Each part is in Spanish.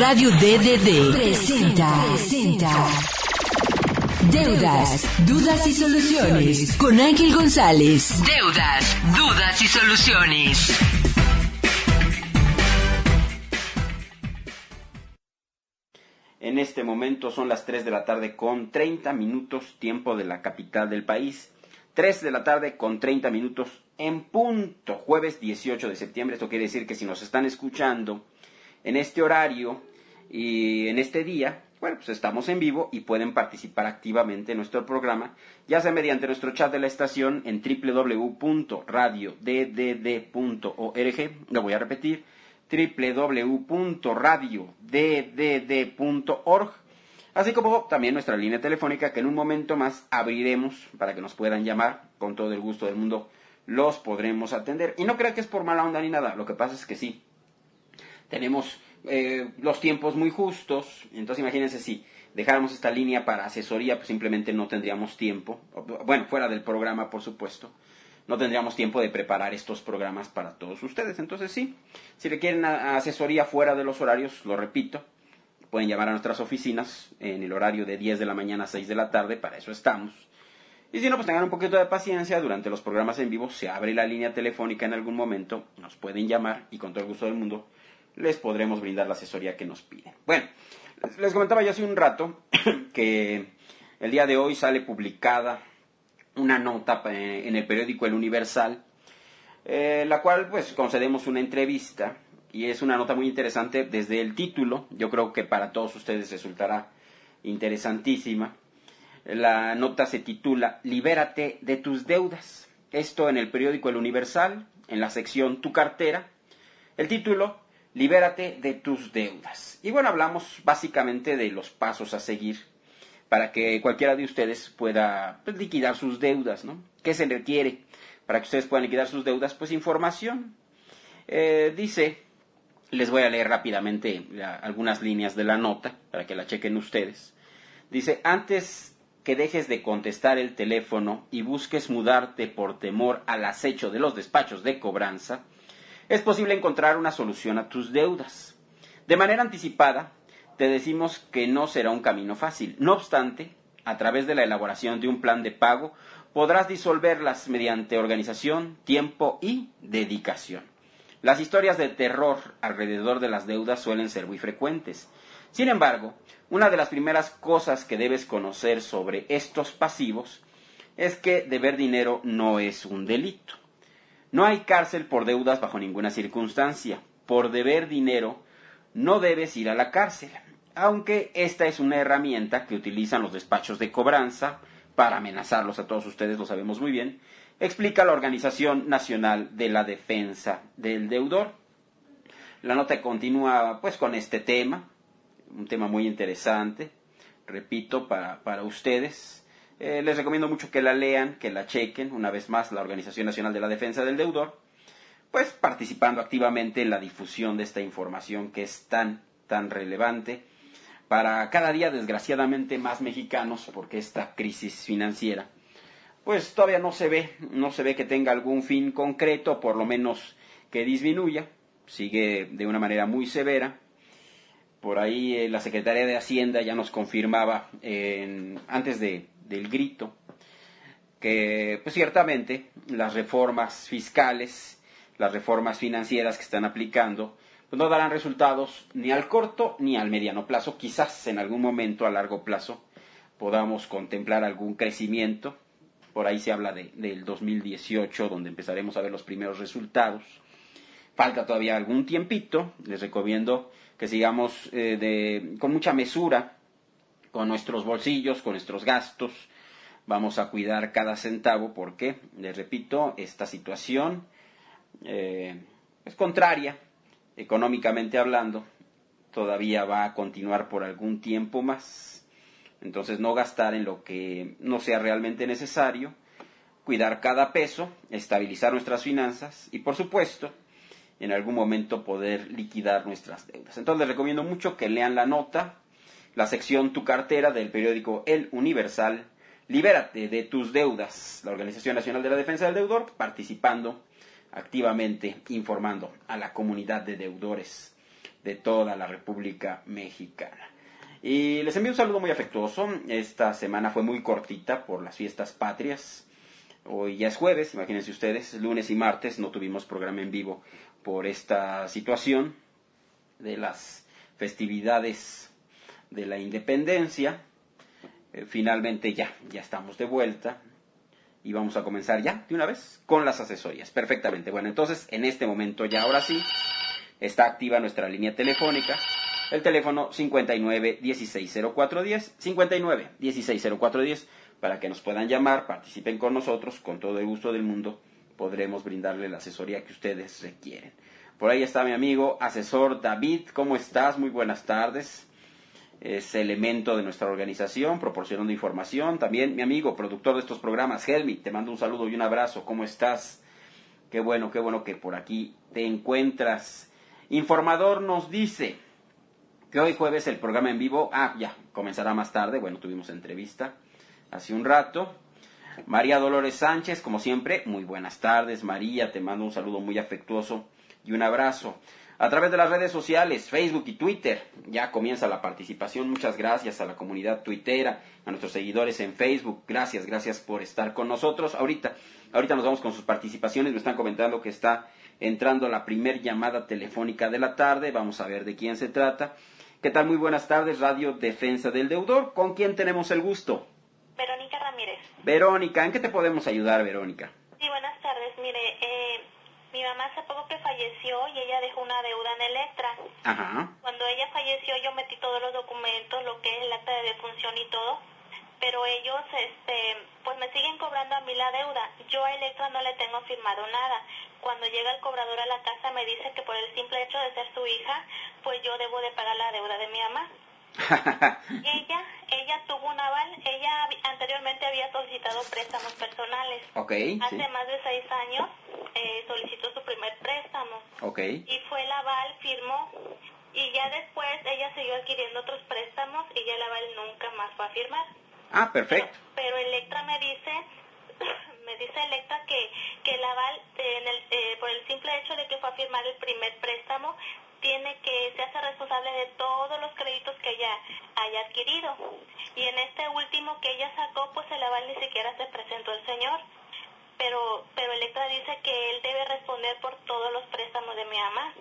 Radio DDD presenta Deudas, Dudas y Soluciones con Ángel González. Deudas, Dudas y Soluciones. En este momento son las 3 de la tarde con 30 minutos, tiempo de la capital del país. 3 de la tarde con 30 minutos en punto, jueves 18 de septiembre. Esto quiere decir que si nos están escuchando en este horario y en este día, bueno, pues estamos en vivo y pueden participar activamente en nuestro programa, ya sea mediante nuestro chat de la estación en www.radioDDD.org. Lo voy a repetir, www.radioDDD.org, así como también nuestra línea telefónica que en un momento más abriremos para que nos puedan llamar. Con todo el gusto del mundo los podremos atender. Y no crean que es por mala onda ni nada, lo que pasa es que sí, tenemos los tiempos muy justos. Entonces imagínense, si dejáramos esta línea para asesoría, pues simplemente no tendríamos tiempo, bueno, fuera del programa por supuesto, no tendríamos tiempo de preparar estos programas para todos ustedes. Entonces sí, si requieren asesoría fuera de los horarios, lo repito, pueden llamar a nuestras oficinas en el horario de 10 de la mañana a 6 de la tarde, para eso estamos. Y si no, pues tengan un poquito de paciencia, durante los programas en vivo se abre la línea telefónica en algún momento, nos pueden llamar y con todo el gusto del mundo les podremos brindar la asesoría que nos piden. Bueno, les comentaba yo hace un rato que el día de hoy sale publicada una nota en el periódico El Universal, la cual pues concedemos una entrevista, y es una nota muy interesante desde el título. Yo creo que para todos ustedes resultará interesantísima. La nota se titula Libérate de tus deudas. Esto en el periódico El Universal, en la sección Tu cartera. El título, Libérate de tus deudas. Y bueno, hablamos básicamente de los pasos a seguir para que cualquiera de ustedes pueda liquidar sus deudas, ¿no? ¿Qué se requiere para que ustedes puedan liquidar sus deudas? Pues información. Dice, les voy a leer rápidamente algunas líneas de la nota para que la chequen ustedes. Dice, antes que dejes de contestar el teléfono y busques mudarte por temor al acecho de los despachos de cobranza, es posible encontrar una solución a tus deudas. De manera anticipada, te decimos que no será un camino fácil. No obstante, a través de la elaboración de un plan de pago, podrás disolverlas mediante organización, tiempo y dedicación. Las historias de terror alrededor de las deudas suelen ser muy frecuentes. Sin embargo, una de las primeras cosas que debes conocer sobre estos pasivos es que deber dinero no es un delito. No hay cárcel por deudas bajo ninguna circunstancia. Por deber dinero no debes ir a la cárcel, aunque esta es una herramienta que utilizan los despachos de cobranza para amenazarlos a todos ustedes, lo sabemos muy bien, explica la Organización Nacional de la Defensa del Deudor. La nota continúa pues con este tema, un tema muy interesante, repito, para ustedes. Les recomiendo mucho que la lean, que la chequen. Una vez más, la Organización Nacional de la Defensa del Deudor, pues participando activamente en la difusión de esta información que es tan relevante para cada día, desgraciadamente, más mexicanos, porque esta crisis financiera pues todavía no se ve que tenga algún fin concreto, por lo menos que disminuya. Sigue de una manera muy severa. Por ahí la Secretaría de Hacienda ya nos confirmaba antes del grito que pues ciertamente las reformas fiscales, las reformas financieras que están aplicando, pues no darán resultados ni al corto ni al mediano plazo. Quizás en algún momento a largo plazo podamos contemplar algún crecimiento. Por ahí se habla del 2018, donde empezaremos a ver los primeros resultados. Falta todavía algún tiempito. Les recomiendo que sigamos con mucha mesura con nuestros bolsillos, con nuestros gastos. Vamos a cuidar cada centavo porque, les repito, esta situación es contraria, económicamente hablando, todavía va a continuar por algún tiempo más. Entonces, no gastar en lo que no sea realmente necesario, cuidar cada peso, estabilizar nuestras finanzas y, por supuesto, en algún momento poder liquidar nuestras deudas. Entonces, les recomiendo mucho que lean la nota, la sección Tu cartera del periódico El Universal, Libérate de tus deudas, la Organización Nacional de la Defensa del Deudor, participando activamente, informando a la comunidad de deudores de toda la República Mexicana. Y les envío un saludo muy afectuoso. Esta semana fue muy cortita por las fiestas patrias. Hoy ya es jueves, imagínense ustedes, lunes y martes no tuvimos programa en vivo por esta situación de las festividades de la independencia. Finalmente ya estamos de vuelta y vamos a comenzar ya de una vez con las asesorías. Perfectamente. Bueno, entonces en este momento ya ahora sí está activa nuestra línea telefónica. El teléfono 59 16 0410, 59 16 0410, para que nos puedan llamar, participen con nosotros, con todo el gusto del mundo, podremos brindarle la asesoría que ustedes requieren. Por ahí está mi amigo asesor David, ¿cómo estás? Muy buenas tardes. Es elemento de nuestra organización, proporcionando información. También mi amigo, productor de estos programas, Helmi, te mando un saludo y un abrazo, ¿cómo estás? Qué bueno que por aquí te encuentras. Informador nos dice que hoy jueves el programa en vivo, ya, comenzará más tarde. Bueno, tuvimos entrevista hace un rato. María Dolores Sánchez, como siempre, muy buenas tardes. María, te mando un saludo muy afectuoso y un abrazo. A través de las redes sociales, Facebook y Twitter, ya comienza la participación. Muchas gracias a la comunidad tuitera, a nuestros seguidores en Facebook. Gracias por estar con nosotros. Ahorita nos vamos con sus participaciones. Me están comentando que está entrando la primer llamada telefónica de la tarde. Vamos a ver de quién se trata. ¿Qué tal? Muy buenas tardes, Radio Defensa del Deudor. ¿Con quién tenemos el gusto? Verónica Ramírez. Verónica, ¿en qué te podemos ayudar, Verónica? Sí, buenas tardes. Mire, mi mamá hace poco que falleció y ella dejó una deuda en Electra. Ajá. Cuando ella falleció yo metí todos los documentos, lo que es el acta de defunción y todo, pero ellos pues me siguen cobrando a mí la deuda. Yo a Electra no le tengo firmado nada. Cuando llega el cobrador a la casa me dice que por el simple hecho de ser su hija, pues yo debo de pagar la deuda de mi mamá. ella tuvo un aval. Ella anteriormente había solicitado préstamos personales. Okay, hace sí. más de 6 años solicitó su primer préstamo. Okay. Y fue el aval, firmó, y ya después ella siguió adquiriendo otros préstamos y ya el aval nunca más fue a firmar. Perfecto. Pero Electra me dice Electra que el aval por el simple hecho de que fue a firmar el primer préstamo se hace responsable de todos los créditos que ella haya adquirido. Y en este último que ella sacó, pues el aval ni siquiera se presentó el señor. Pero Electra dice que él debe responder por todos los préstamos de mi mamá.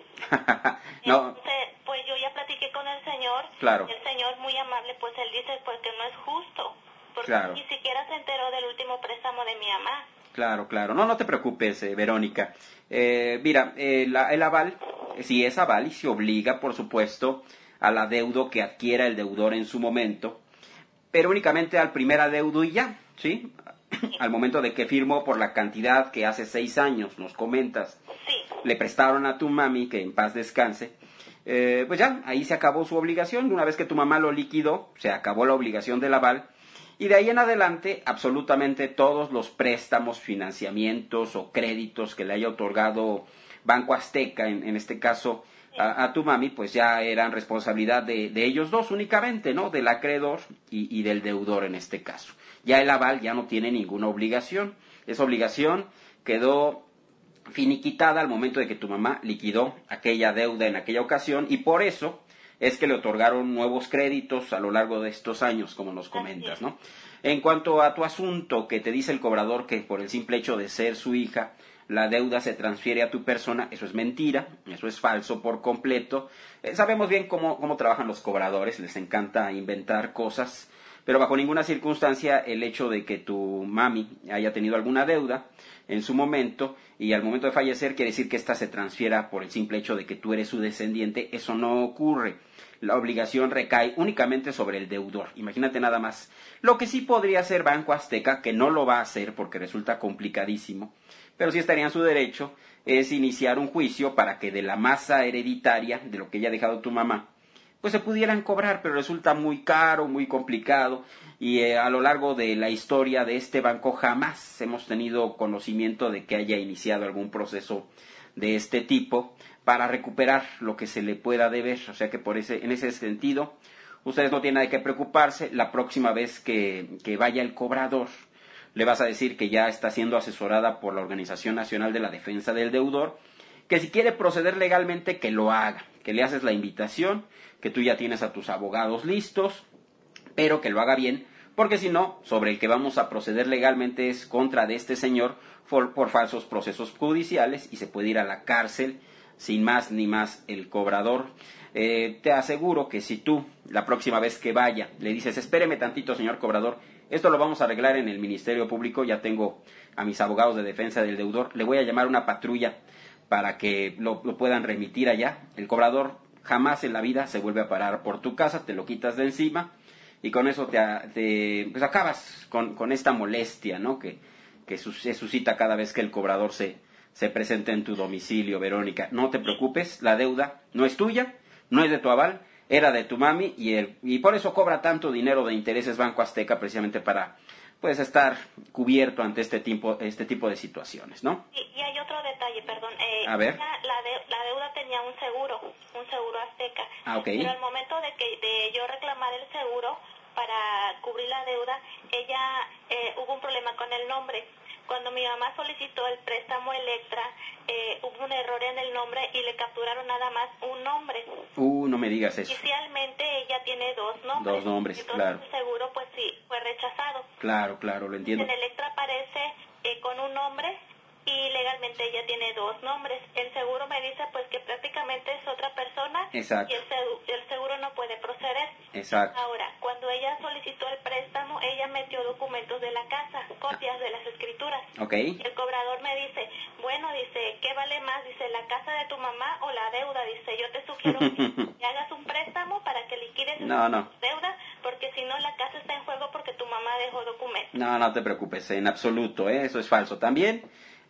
No. Entonces, pues yo ya platiqué con el señor. Claro. El señor muy amable, pues él dice pues que no es justo. Porque claro. Ni siquiera se enteró del último préstamo de mi mamá. Claro. No te preocupes, Verónica. Mira, el aval, si es aval y se obliga, por supuesto, al adeudo que adquiera el deudor en su momento, pero únicamente al primer adeudo y ya, ¿sí? Al momento de que firmó por la cantidad que hace 6 años, nos comentas, sí, le prestaron a tu mami, que en paz descanse, pues ya, ahí se acabó su obligación. Una vez que tu mamá lo liquidó, se acabó la obligación del aval. Y de ahí en adelante, absolutamente todos los préstamos, financiamientos o créditos que le haya otorgado Banco Azteca, en este caso a tu mami, pues ya eran responsabilidad de ellos dos únicamente, ¿no? Del acreedor y del deudor en este caso. Ya el aval ya no tiene ninguna obligación. Esa obligación quedó finiquitada al momento de que tu mamá liquidó aquella deuda en aquella ocasión, y por eso es que le otorgaron nuevos créditos a lo largo de estos años, como nos comentas, ¿no? En cuanto a tu asunto, que te dice el cobrador que por el simple hecho de ser su hija, la deuda se transfiere a tu persona, eso es mentira, eso es falso por completo. Sabemos bien cómo trabajan los cobradores, les encanta inventar cosas, pero bajo ninguna circunstancia el hecho de que tu mami haya tenido alguna deuda en su momento y al momento de fallecer quiere decir que ésta se transfiera por el simple hecho de que tú eres su descendiente. Eso no ocurre. La obligación recae únicamente sobre el deudor. Imagínate nada más. Lo que sí podría hacer Banco Azteca, que no lo va a hacer porque resulta complicadísimo, pero sí estaría en su derecho, es iniciar un juicio para que de la masa hereditaria de lo que haya dejado tu mamá, pues se pudieran cobrar, pero resulta muy caro, muy complicado, y a lo largo de la historia de este banco jamás hemos tenido conocimiento de que haya iniciado algún proceso de este tipo para recuperar lo que se le pueda deber. O sea que en ese sentido, ustedes no tienen nada que preocuparse. La próxima vez que vaya el cobrador, le vas a decir que ya está siendo asesorada por la Organización Nacional de la Defensa del Deudor, que si quiere proceder legalmente, que lo haga, que le haces la invitación, que tú ya tienes a tus abogados listos, pero que lo haga bien, porque si no, sobre el que vamos a proceder legalmente es contra de este señor por falsos procesos judiciales y se puede ir a la cárcel sin más ni más el cobrador. Te aseguro que si tú, la próxima vez que vaya, le dices, espéreme tantito, señor cobrador, esto lo vamos a arreglar en el Ministerio Público, ya tengo a mis abogados de defensa del deudor, le voy a llamar una patrulla para que lo puedan remitir allá. El cobrador jamás en la vida se vuelve a parar por tu casa, te lo quitas de encima y con eso pues acabas con esta molestia, ¿no? que se suscita cada vez que el cobrador se presenta en tu domicilio, Verónica. No te preocupes, la deuda no es tuya, no es de tu aval, era de tu mami y por eso cobra tanto dinero de intereses Banco Azteca, precisamente para pues estar cubierto ante este tipo de situaciones, ¿no? Y hay otro detalle, perdón. A ver. La deuda tenía un seguro Azteca. Ah, ok. Pero al momento de yo reclamar el seguro para cubrir la deuda, hubo un problema con el nombre. Cuando mi mamá solicitó el préstamo Electra, hubo un error en el nombre y le capturaron nada más un nombre. No me digas eso. Oficialmente ella tiene dos nombres. Dos nombres, entonces, claro. El seguro, pues sí, fue rechazado. Claro, lo entiendo. En Electra aparece con un nombre y legalmente ella tiene dos nombres. El seguro me dice pues que prácticamente es otra persona. Exacto. Y el seguro no puede proceder. Exacto. Ahora, cuando ella solicitó el préstamo, ella metió documentos de la casa, copias de las escrituras. Ok. El cobrador me dice, bueno, dice, ¿qué vale más? Dice, ¿la casa de tu mamá o la deuda? Dice, yo te sugiero que hagas un préstamo para que liquides No. deuda, porque si no la casa está en juego porque tu mamá dejó documentos. No te preocupes, en absoluto, eso es falso. También,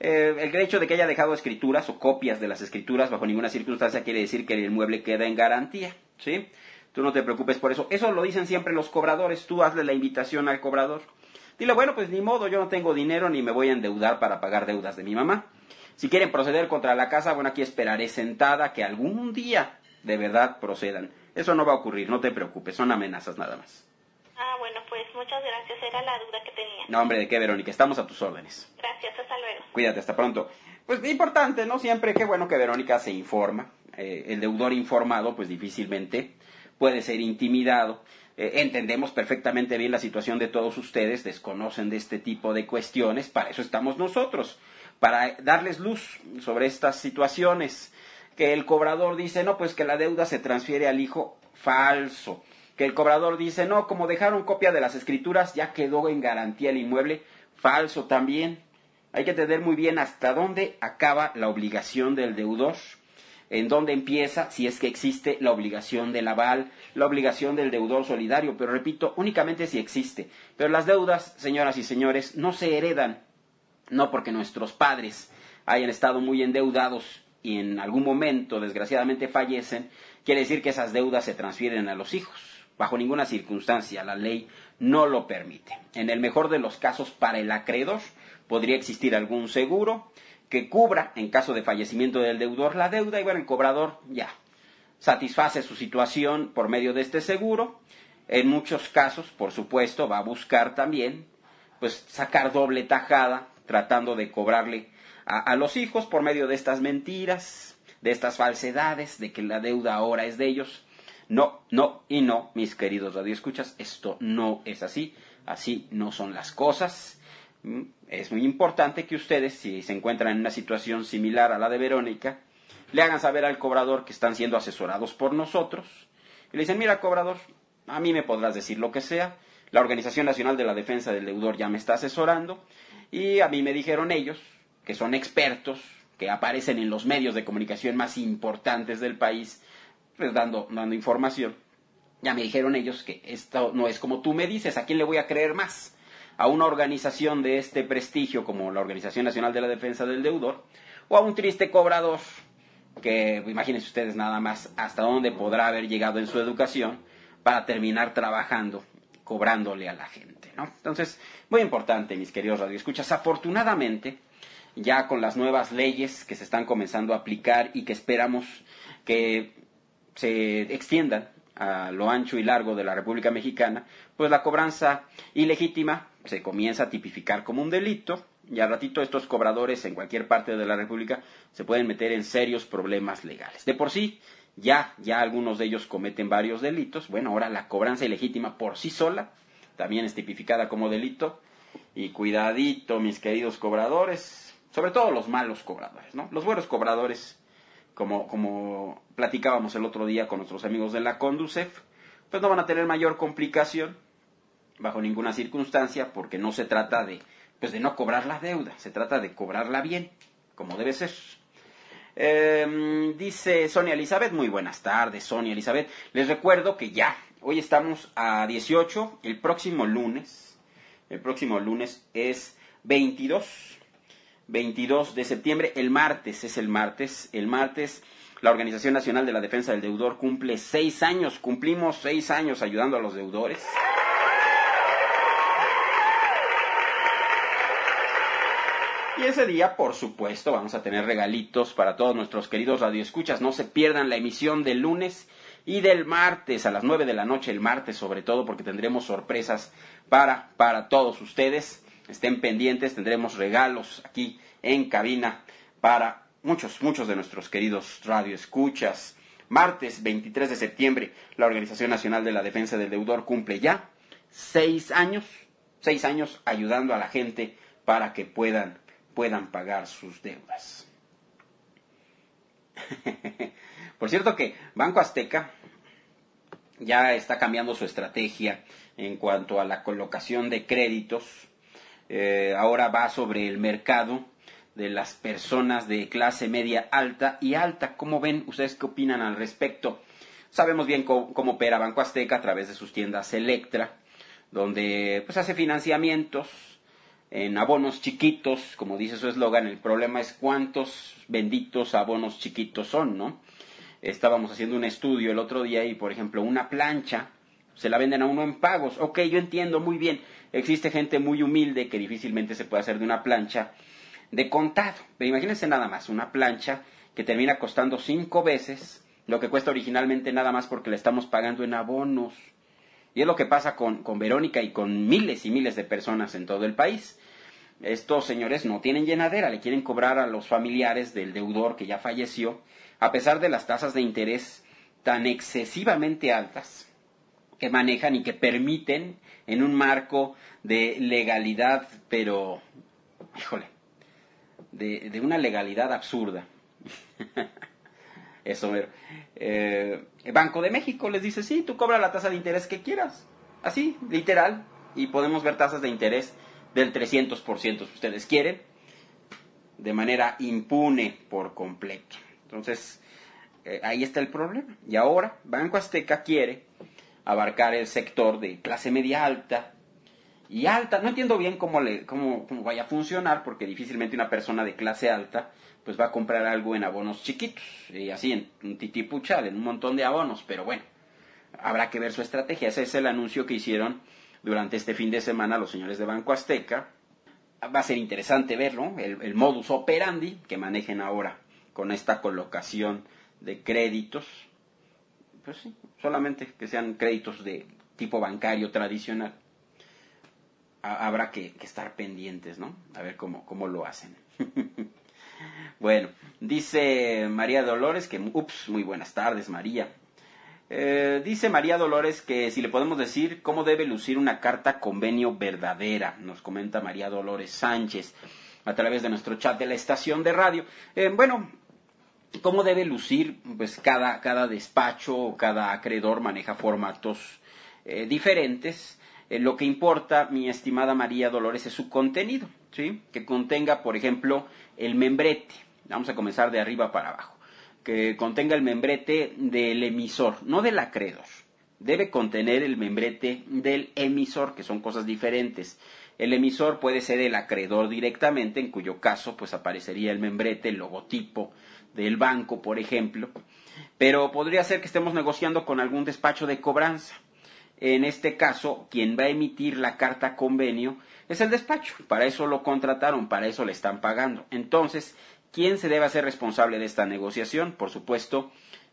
el hecho de que haya dejado escrituras o copias de las escrituras bajo ninguna circunstancia quiere decir que el inmueble queda en garantía, ¿sí? Tú no te preocupes por eso. Eso lo dicen siempre los cobradores. Tú hazle la invitación al cobrador. Dile, bueno, pues ni modo, yo no tengo dinero ni me voy a endeudar para pagar deudas de mi mamá. Si quieren proceder contra la casa, bueno, aquí esperaré sentada que algún día de verdad procedan. Eso no va a ocurrir, no te preocupes, son amenazas nada más. Ah, bueno, pues muchas gracias, era la duda que tenía. No, hombre, ¿de qué, Verónica? Estamos a tus órdenes. Gracias, hasta luego. Cuídate, hasta pronto. Pues importante, ¿no? Siempre, qué bueno que Verónica se informa. El deudor informado, pues difícilmente puede ser intimidado. Entendemos perfectamente bien la situación de todos ustedes, desconocen de este tipo de cuestiones, para eso estamos nosotros, para darles luz sobre estas situaciones. Que el cobrador dice, no, pues que la deuda se transfiere al hijo, falso. Que el cobrador dice, no, como dejaron copia de las escrituras, ya quedó en garantía el inmueble, falso también. Hay que entender muy bien hasta dónde acaba la obligación del deudor, en dónde empieza, si es que existe la obligación del aval, la obligación del deudor solidario, pero repito, únicamente si existe. Pero las deudas, señoras y señores, no se heredan, no porque nuestros padres hayan estado muy endeudados y en algún momento, desgraciadamente, fallecen, quiere decir que esas deudas se transfieren a los hijos. Bajo ninguna circunstancia la ley no lo permite. En el mejor de los casos, para el acreedor, podría existir algún seguro que cubra, en caso de fallecimiento del deudor, la deuda, y bueno, el cobrador ya satisface su situación por medio de este seguro. En muchos casos, por supuesto, va a buscar también pues sacar doble tajada, tratando de cobrarle a los hijos por medio de estas mentiras, de estas falsedades, de que la deuda ahora es de ellos. No, mis queridos radioescuchas, esto no es así no son las cosas. Es muy importante que ustedes, si se encuentran en una situación similar a la de Verónica, le hagan saber al cobrador que están siendo asesorados por nosotros, y le dicen, mira cobrador, a mí me podrás decir lo que sea, la Organización Nacional de la Defensa del Deudor ya me está asesorando, y a mí me dijeron ellos, que son expertos, que aparecen en los medios de comunicación más importantes del país, pues dando información. Ya me dijeron ellos que esto no es como tú me dices, ¿a quién le voy a creer más? ¿A una organización de este prestigio como la Organización Nacional de la Defensa del Deudor? ¿O a un triste cobrador que, imagínense ustedes nada más, hasta dónde podrá haber llegado en su educación para terminar trabajando, cobrándole a la gente, ¿no? Entonces, muy importante, mis queridos radioescuchas, afortunadamente, ya con las nuevas leyes que se están comenzando a aplicar y que esperamos que se extiendan a lo ancho y largo de la República Mexicana, pues la cobranza ilegítima se comienza a tipificar como un delito y al ratito estos cobradores en cualquier parte de la República se pueden meter en serios problemas legales. De por sí, ya algunos de ellos cometen varios delitos. Bueno, ahora la cobranza ilegítima por sí sola también es tipificada como delito. Y cuidadito, mis queridos cobradores, sobre todo los malos cobradores, ¿no? Los buenos cobradores, como platicábamos el otro día con nuestros amigos de la Conducef, pues no van a tener mayor complicación bajo ninguna circunstancia, porque no se trata de no cobrar la deuda, se trata de cobrarla bien, como debe ser. Dice Sonia Elizabeth, muy buenas tardes, Sonia Elizabeth. Les recuerdo que ya, hoy estamos a 18, el próximo lunes es 22 de septiembre, el martes, la Organización Nacional de la Defensa del Deudor cumple 6 años, cumplimos 6 años ayudando a los deudores. Y ese día, por supuesto, vamos a tener regalitos para todos nuestros queridos radioescuchas. No se pierdan la emisión del lunes y del martes a las 9 de la noche, el martes sobre todo, porque tendremos sorpresas para todos ustedes. Estén pendientes, tendremos regalos aquí en cabina para muchos de nuestros queridos radioescuchas. Martes 23 de septiembre, la Organización Nacional de la Defensa del Deudor cumple ya 6 años ayudando a la gente para que puedan pagar sus deudas. Por cierto que Banco Azteca ya está cambiando su estrategia en cuanto a la colocación de créditos. Ahora va sobre el mercado de las personas de clase media alta y alta. ¿Cómo ven? ¿Ustedes qué opinan al respecto? Sabemos bien cómo opera Banco Azteca a través de sus tiendas Electra, donde pues hace financiamientos en abonos chiquitos, como dice su eslogan. El problema es cuántos benditos abonos chiquitos son, ¿no? Estábamos haciendo un estudio el otro día y, por ejemplo, una plancha se la venden a uno en pagos. Ok, yo entiendo muy bien. Existe gente muy humilde que difícilmente se puede hacer de una plancha de contado. Pero imagínense nada más, una plancha que termina costando 5 veces lo que cuesta originalmente, nada más porque la estamos pagando en abonos. Y es lo que pasa con Verónica y con miles y miles de personas en todo el país. Estos señores no tienen llenadera, le quieren cobrar a los familiares del deudor que ya falleció, a pesar de las tasas de interés tan excesivamente altas que manejan y que permiten en un marco de legalidad, pero, híjole, de una legalidad absurda. Eso, Banco de México les dice, sí, tú cobra la tasa de interés que quieras, así, literal, y podemos ver tasas de interés del 300% si ustedes quieren, de manera impune por completo. Entonces, ahí está el problema. Y ahora Banco Azteca quiere abarcar el sector de clase media alta y alta. No entiendo bien cómo vaya a funcionar, porque difícilmente una persona de clase alta pues va a comprar algo en abonos chiquitos, y así en un titipuchal, en un montón de abonos. Pero bueno, habrá que ver su estrategia. Ese es el anuncio que hicieron durante este fin de semana los señores de Banco Azteca. Va a ser interesante verlo, el modus operandi que manejen ahora con esta colocación de créditos. Pues sí, solamente que sean créditos de tipo bancario tradicional. Habrá que estar pendientes, ¿no? A ver cómo lo hacen. Bueno, dice María Dolores que... muy buenas tardes, María. Dice María Dolores que si le podemos decir cómo debe lucir una carta convenio verdadera. Nos comenta María Dolores Sánchez a través de nuestro chat de la estación de radio. Bueno, ¿cómo debe lucir? Pues cada despacho o cada acreedor maneja formatos diferentes. Lo que importa, mi estimada María Dolores, es su contenido, ¿sí? Que contenga, por ejemplo, el membrete. Vamos a comenzar de arriba para abajo. Que contenga el membrete del emisor, no del acreedor. Debe contener el membrete del emisor, que son cosas diferentes. El emisor puede ser el acreedor directamente, en cuyo caso pues aparecería el membrete, el logotipo del banco, por ejemplo. Pero podría ser que estemos negociando con algún despacho de cobranza. En este caso, quien va a emitir la carta convenio es el despacho. Para eso lo contrataron, para eso le están pagando. Entonces, ¿quién se debe hacer responsable de esta negociación? Por supuesto,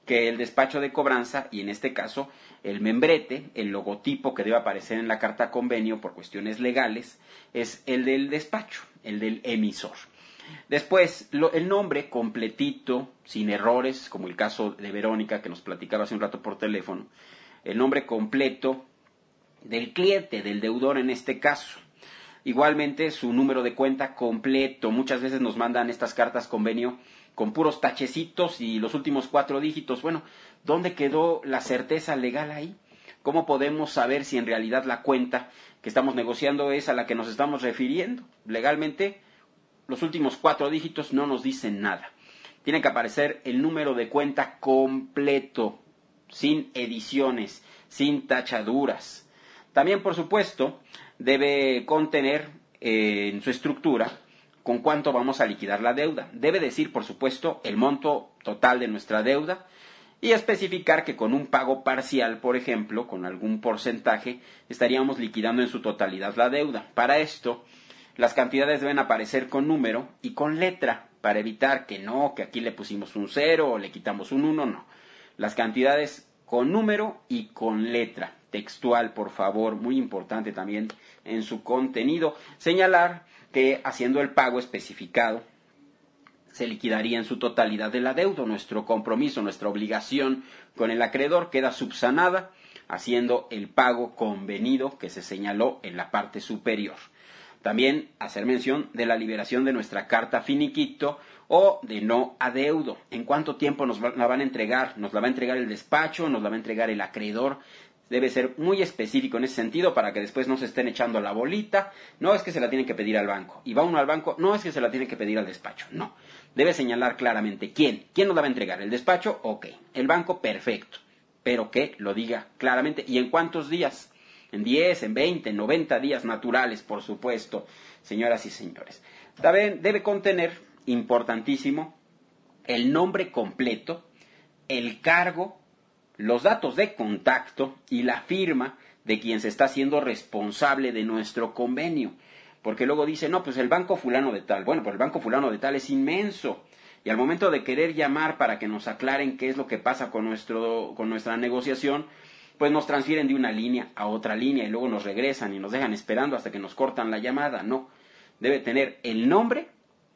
que el despacho de cobranza, y en este caso el membrete, el logotipo que debe aparecer en la carta convenio por cuestiones legales, es el del despacho, el del emisor. Después, el nombre completito, sin errores, como el caso de Verónica que nos platicaba hace un rato por teléfono, el nombre completo del cliente, del deudor en este caso. Igualmente su número de cuenta completo. Muchas veces nos mandan estas cartas convenio con puros tachecitos y los últimos 4 dígitos. Bueno, ¿dónde quedó la certeza legal ahí? ¿Cómo podemos saber si en realidad la cuenta que estamos negociando es a la que nos estamos refiriendo? Legalmente, los últimos 4 dígitos no nos dicen nada. Tiene que aparecer el número de cuenta completo, sin ediciones, sin tachaduras. También, por supuesto, debe contener en su estructura con cuánto vamos a liquidar la deuda. Debe decir, por supuesto, el monto total de nuestra deuda y especificar que con un pago parcial, por ejemplo, con algún porcentaje, estaríamos liquidando en su totalidad la deuda. Para esto, las cantidades deben aparecer con número y con letra, para evitar que aquí le pusimos un 0 o le quitamos un 1, no. Las cantidades con número y con letra. Textual, por favor, muy importante también en su contenido. Señalar que haciendo el pago especificado se liquidaría en su totalidad de la deuda. Nuestro compromiso, nuestra obligación con el acreedor queda subsanada haciendo el pago convenido que se señaló en la parte superior. También hacer mención de la liberación de nuestra carta finiquito o de no adeudo. ¿En cuánto tiempo nos la van a entregar? ¿Nos la va a entregar el despacho? ¿Nos la va a entregar el acreedor? Debe ser muy específico en ese sentido para que después no se estén echando la bolita. No es que se la tienen que pedir al banco. Y va uno al banco, no es que se la tiene que pedir al despacho. No. Debe señalar claramente quién. ¿Quién nos la va a entregar? ¿El despacho? Ok. El banco, perfecto. Pero que lo diga claramente. ¿Y en cuántos días? En 10, en 20, en 90 días naturales, por supuesto, señoras y señores. También debe contener, importantísimo, el nombre completo, el cargo, los datos de contacto y la firma de quien se está haciendo responsable de nuestro convenio. Porque luego dice, no, pues el banco fulano de tal. Bueno, pues el banco fulano de tal es inmenso. Y al momento de querer llamar para que nos aclaren qué es lo que pasa con nuestra negociación, pues nos transfieren de una línea a otra línea y luego nos regresan y nos dejan esperando hasta que nos cortan la llamada. No, debe tener el nombre,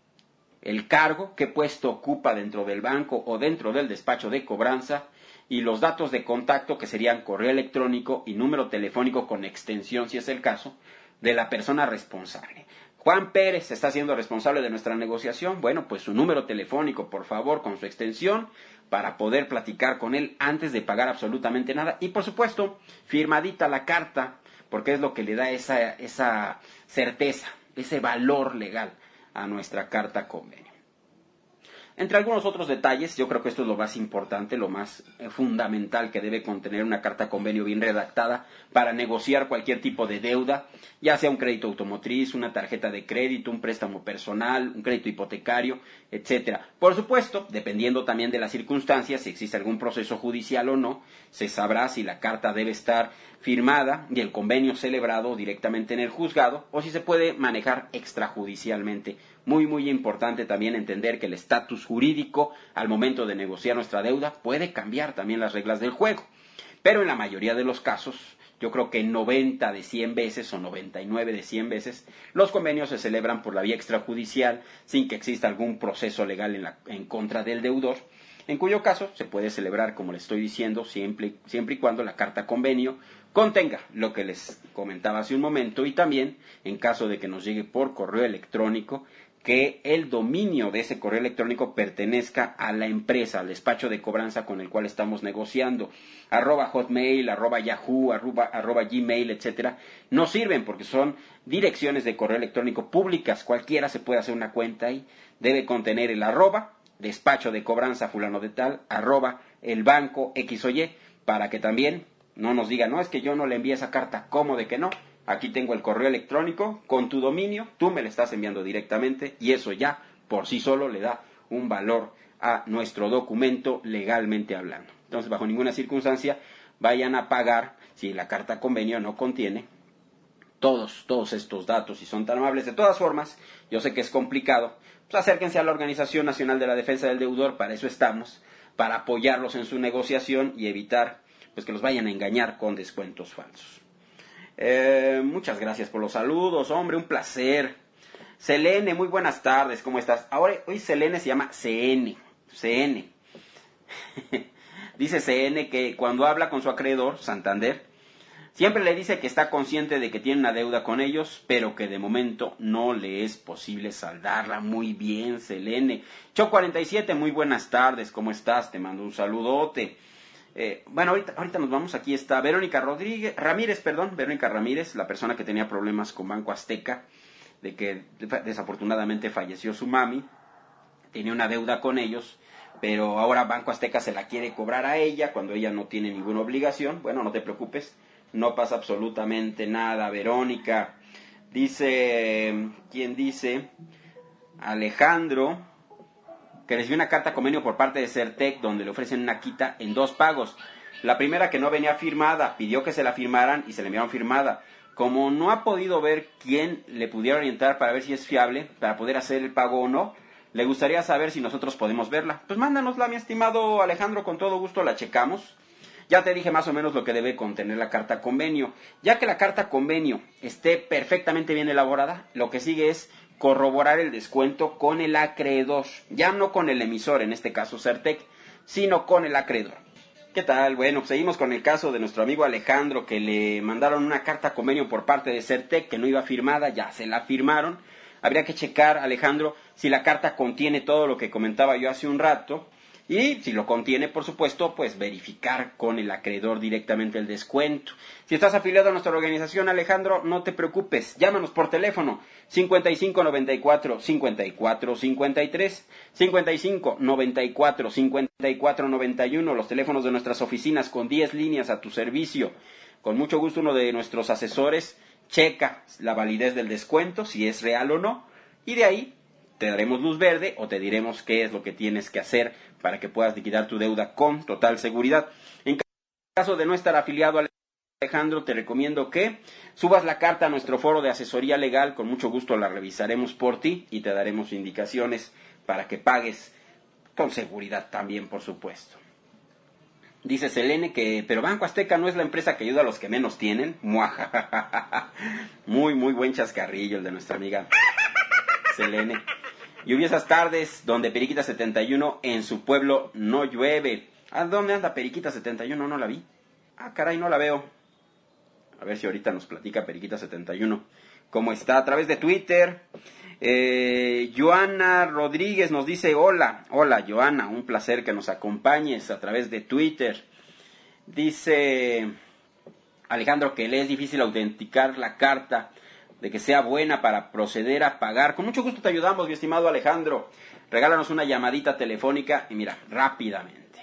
el cargo, qué puesto ocupa dentro del banco o dentro del despacho de cobranza y los datos de contacto que serían correo electrónico y número telefónico con extensión, si es el caso, de la persona responsable. Juan Pérez se está haciendo responsable de nuestra negociación. Bueno, pues su número telefónico, por favor, con su extensión, para poder platicar con él antes de pagar absolutamente nada. Y, por supuesto, firmadita la carta, porque es lo que le da esa certeza, ese valor legal a nuestra carta convenio. Entre algunos otros detalles, yo creo que esto es lo más importante, lo más fundamental que debe contener una carta convenio bien redactada para negociar cualquier tipo de deuda, ya sea un crédito automotriz, una tarjeta de crédito, un préstamo personal, un crédito hipotecario, etcétera. Por supuesto, dependiendo también de las circunstancias, si existe algún proceso judicial o no, se sabrá si la carta debe estar firmada y el convenio celebrado directamente en el juzgado o si se puede manejar extrajudicialmente. Muy, muy importante también entender que el estatus jurídico al momento de negociar nuestra deuda puede cambiar también las reglas del juego. Pero en la mayoría de los casos, yo creo que 90 de 100 veces o 99 de 100 veces, los convenios se celebran por la vía extrajudicial sin que exista algún proceso legal en contra del deudor, en cuyo caso se puede celebrar, como les estoy diciendo, siempre y cuando la carta convenio contenga lo que les comentaba hace un momento y también, en caso de que nos llegue por correo electrónico, que el dominio de ese correo electrónico pertenezca a la empresa, al despacho de cobranza con el cual estamos negociando. @hotmail, @yahoo, @gmail, etcétera, no sirven porque son direcciones de correo electrónico públicas. Cualquiera se puede hacer una cuenta ahí. Debe contener el despacho de cobranza fulano de tal, el banco X o Y, para que también no nos digan, no, es que yo no le envié esa carta. ¿Cómo de que no? Aquí tengo el correo electrónico con tu dominio, tú me lo estás enviando directamente y eso ya por sí solo le da un valor a nuestro documento legalmente hablando. Entonces, bajo ninguna circunstancia vayan a pagar si la carta convenio no contiene todos estos datos, si son tan amables. De todas formas, yo sé que es complicado, pues acérquense a la Organización Nacional de la Defensa del Deudor, para eso estamos, para apoyarlos en su negociación y evitar pues que los vayan a engañar con descuentos falsos. Muchas gracias por los saludos, hombre, un placer. Selene, muy buenas tardes, ¿cómo estás? Hoy Selene se llama CN. Dice CN que cuando habla con su acreedor, Santander, siempre le dice que está consciente de que tiene una deuda con ellos, pero que de momento no le es posible saldarla. Muy bien, Selene. Cho47, muy buenas tardes, ¿cómo estás? Te mando un saludote. Bueno, ahorita nos vamos, aquí está Verónica Ramírez, la persona que tenía problemas con Banco Azteca, de que desafortunadamente falleció su mami, tenía una deuda con ellos, pero ahora Banco Azteca se la quiere cobrar a ella cuando ella no tiene ninguna obligación. Bueno, no te preocupes, no pasa absolutamente nada, Verónica. Dice, ¿quién dice? Alejandro, que recibió una carta convenio por parte de Certec donde le ofrecen una quita en 2 pagos. La primera, que no venía firmada, pidió que se la firmaran y se la enviaron firmada. Como no ha podido ver quién le pudiera orientar para ver si es fiable, para poder hacer el pago o no, le gustaría saber si nosotros podemos verla. Pues mándanosla, mi estimado Alejandro, con todo gusto la checamos. Ya te dije más o menos lo que debe contener la carta convenio. Ya que la carta convenio esté perfectamente bien elaborada, lo que sigue es corroborar el descuento con el acreedor. Ya no con el emisor, en este caso Certec, sino con el acreedor. ¿Qué tal? Bueno, pues seguimos con el caso de nuestro amigo Alejandro, que le mandaron una carta convenio por parte de Certec que no iba firmada, ya se la firmaron. Habría que checar, Alejandro, si la carta contiene todo lo que comentaba yo hace un rato. Y si lo contiene, por supuesto, pues verificar con el acreedor directamente el descuento. Si estás afiliado a nuestra organización, Alejandro, no te preocupes. Llámanos por teléfono 5594-5453, 5594-5491, los teléfonos de nuestras oficinas con 10 líneas a tu servicio. Con mucho gusto uno de nuestros asesores checa la validez del descuento, si es real o no, y de ahí te daremos luz verde o te diremos qué es lo que tienes que hacer para que puedas liquidar tu deuda con total seguridad. En caso de no estar afiliado a Alejandro, te recomiendo que subas la carta a nuestro foro de asesoría legal. Con mucho gusto la revisaremos por ti y te daremos indicaciones para que pagues con seguridad también, por supuesto. Dice Selene que, pero Banco Azteca no es la empresa que ayuda a los que menos tienen. Muy buen chascarrillo el de nuestra amiga Selene. Lluviosas tardes donde Periquita 71 en su pueblo no llueve. ¿A dónde anda Periquita 71? No la vi. Ah, caray, no la veo. A ver si ahorita nos platica Periquita 71 cómo está a través de Twitter. Joana Rodríguez nos dice hola. Hola, Joana, un placer que nos acompañes a través de Twitter. Dice Alejandro que le es difícil autenticar la carta de que sea buena para proceder a pagar. Con mucho gusto te ayudamos, mi estimado Alejandro. Regálanos una llamadita telefónica y mira, rápidamente.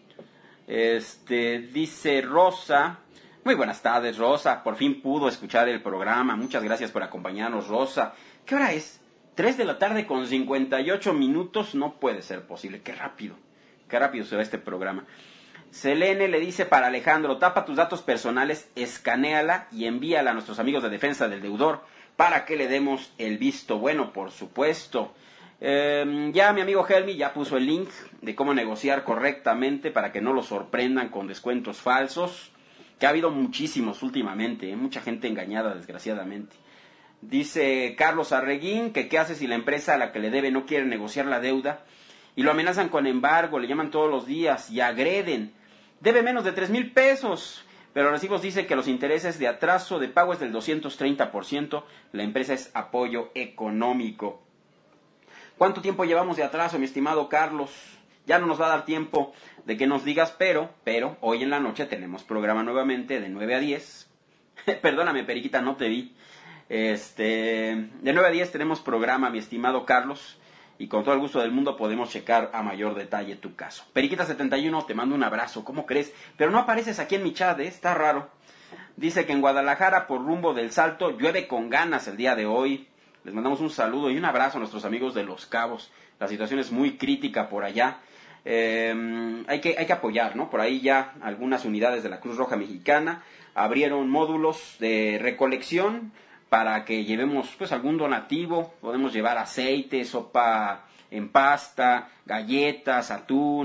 Dice Rosa, muy buenas tardes, Rosa. Por fin pudo escuchar el programa. Muchas gracias por acompañarnos, Rosa. ¿Qué hora es? 3 de la tarde con 58 minutos. No puede ser posible. Qué rápido se va este programa. Selene le dice para Alejandro, tapa tus datos personales, escanéala y envíala a nuestros amigos de defensa del deudor para que le demos el visto bueno, por supuesto. Ya mi amigo Helmi ya puso el link de cómo negociar correctamente para que no lo sorprendan con descuentos falsos, que ha habido muchísimos últimamente, mucha gente engañada desgraciadamente. Dice Carlos Arreguín que qué hace si la empresa a la que le debe no quiere negociar la deuda y lo amenazan con embargo, le llaman todos los días y agreden. Debe menos de 3,000 pesos, pero recibos dice que los intereses de atraso de pago es del 230%, la empresa es apoyo económico. ¿Cuánto tiempo llevamos de atraso, mi estimado Carlos? Ya no nos va a dar tiempo de que nos digas, pero hoy en la noche tenemos programa nuevamente de 9 a 10. Perdóname, Periquita, no te vi. De 9 a 10 tenemos programa, mi estimado Carlos. Y con todo el gusto del mundo podemos checar a mayor detalle tu caso. Periquita 71, te mando un abrazo, ¿cómo crees? Pero no apareces aquí en mi chat, está raro. Dice que en Guadalajara, por rumbo del Salto, llueve con ganas el día de hoy. Les mandamos un saludo y un abrazo a nuestros amigos de Los Cabos. La situación es muy crítica por allá. Hay que apoyar, ¿no? Por ahí ya algunas unidades de la Cruz Roja Mexicana abrieron módulos de recolección para que llevemos pues algún donativo. Podemos llevar aceite, sopa en pasta, galletas, atún,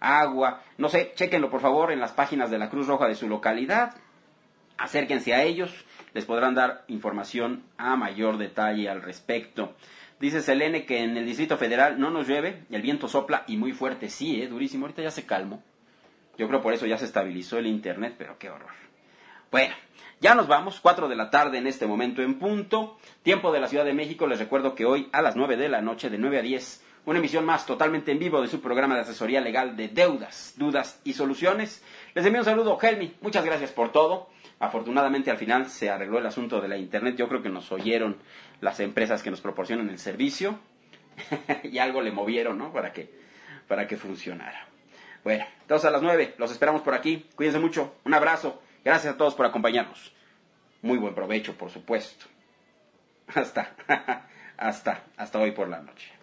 agua, no sé, chéquenlo por favor en las páginas de la Cruz Roja de su localidad, acérquense a ellos, les podrán dar información a mayor detalle al respecto. Dice Selene que en el Distrito Federal no nos llueve, el viento sopla y muy fuerte, sí, durísimo, ahorita ya se calmó. Yo creo por eso ya se estabilizó el internet, pero qué horror. Bueno, ya nos vamos, 4 de la tarde en este momento en punto, tiempo de la Ciudad de México. Les recuerdo que hoy a las 9 de la noche, de 9 a 10, una emisión más totalmente en vivo de su programa de asesoría legal de deudas, dudas y soluciones. Les envío un saludo, Helmi, muchas gracias por todo. Afortunadamente al final se arregló el asunto de la internet, yo creo que nos oyeron las empresas que nos proporcionan el servicio y algo le movieron, ¿no? Para que funcionara. Bueno, entonces a las 9 los esperamos por aquí, cuídense mucho, un abrazo, gracias a todos por acompañarnos. Muy buen provecho, por supuesto. Hasta hoy por la noche.